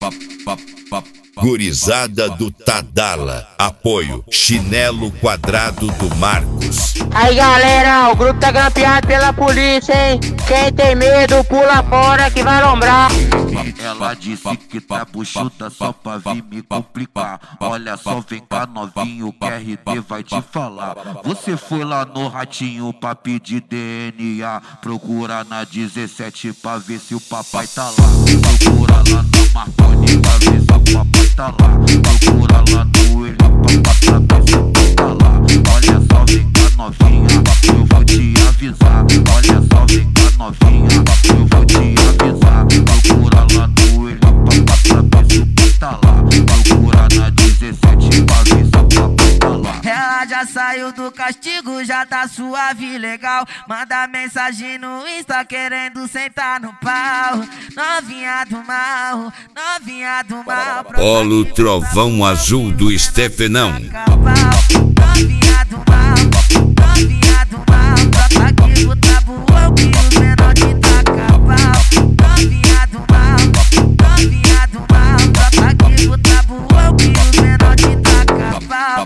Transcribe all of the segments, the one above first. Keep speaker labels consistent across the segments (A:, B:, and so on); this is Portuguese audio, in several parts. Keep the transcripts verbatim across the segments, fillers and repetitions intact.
A: Gurizada do Tadala, apoio Chinelo Quadrado do Marcos.
B: Aí galera, o grupo tá grampeado pela polícia, hein? Quem tem medo pula fora que vai lombrar.
C: Ela disse que tá buchuda só pra vir me complicar. Olha só, vem cá novinho, que R D vai te falar. Você foi lá no ratinho pra pedir D N A. Procura na dezessete pra ver se o papai tá lá. Procura lá na Marconi pra ver se o papai tá lá. Procura lá no William pra saber se o papai tá lá. Olha só, vem cá novinha, eu vou te avisar. Olha só, vem cá novinha, eu vou te avisar. Procura lá no William pra saber se o papai tá lá. Procura na dezessete pra ver se o papai tá lá.
D: Ela já saiu do castigo, já tá suave, legal. Manda mensagem no Insta querendo sentar no pau. Novinha do mal, novinha do mal.
A: Polo Trovão Azul do Stefenão.
D: Novinha do mal, novinha do mal. Brota aqui pro tabuão que os menor te taca pau. Novinha do mal, novinha do mal. Brota aqui pro tabuão que os menor te taca pau.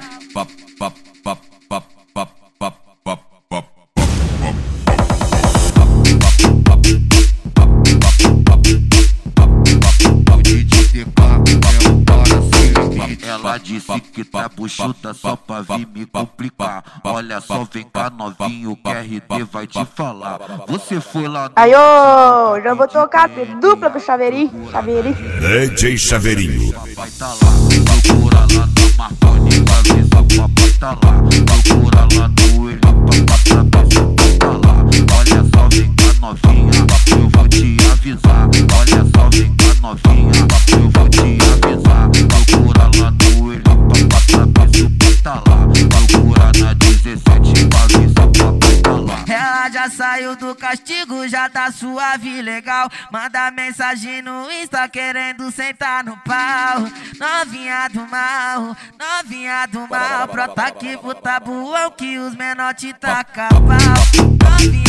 C: Ela disse que tá buchuda só pra vir me complicar. Olha só, vem cá novinho, que R D vai te falar. Você foi lá no...
E: Aí, ô, já vou tocar dupla pro Chaveirinho, Chaveirinho.
A: D J Chaveirinho.
C: Papai tá lá, procura lá na Marconi pra ver se o papai tá lá. Procura lá no William pra saber se o papai tá lá. Olha só, vem cá novinha, eu vou te avisar. Olha só, vem cá novinha, eu vou te avisar. Procura lá no William pra saber se o papai tá lá. Procura na dezessete pra ver se o papai tá lá.
D: Ela já saiu do castigo, já tá suave, legal. Manda mensagem no Insta querendo sentar no pau. Novinha do mal, novinha do mal. Brota aqui pro tabuão que os menor te taca pau. Novinha